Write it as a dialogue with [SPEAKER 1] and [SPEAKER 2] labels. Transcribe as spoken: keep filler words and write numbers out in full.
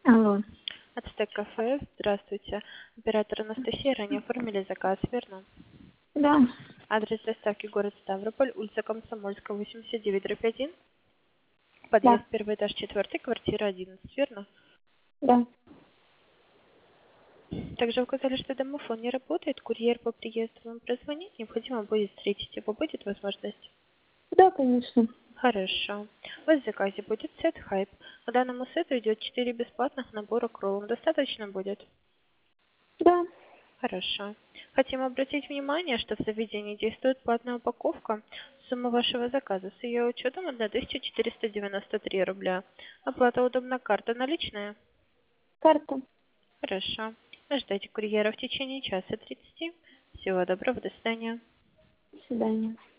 [SPEAKER 1] Алло.
[SPEAKER 2] Ацтек кафе, здравствуйте. Оператор Анастасия, ранее оформили заказ, верно?
[SPEAKER 1] Да,
[SPEAKER 2] Адрес доставки город Ставрополь, улица Комсомольская, восемьдесят девять дробь один,
[SPEAKER 1] да,
[SPEAKER 2] подъезд первый этаж четвертый, квартира одиннадцать, верно?
[SPEAKER 1] да.
[SPEAKER 2] Также указали, что домофон не работает, курьер по приезду вам прозвонит, необходимо будет встретить его, будет возможность?
[SPEAKER 1] Да, конечно.
[SPEAKER 2] Хорошо. У вас в заказе будет сет хайп. К данному сету идет четыре бесплатных набора к роллам. Достаточно будет?
[SPEAKER 1] Да.
[SPEAKER 2] Хорошо. Хотим обратить внимание, что в заведении действует платная упаковка. Сумма вашего заказа с ее учетом тысяча четыреста девяносто три рубля. Оплата удобна, карта наличная?
[SPEAKER 1] Карта.
[SPEAKER 2] Хорошо. Ждайте курьера в течение часа тридцати. Всего доброго, до свидания.
[SPEAKER 1] До свидания.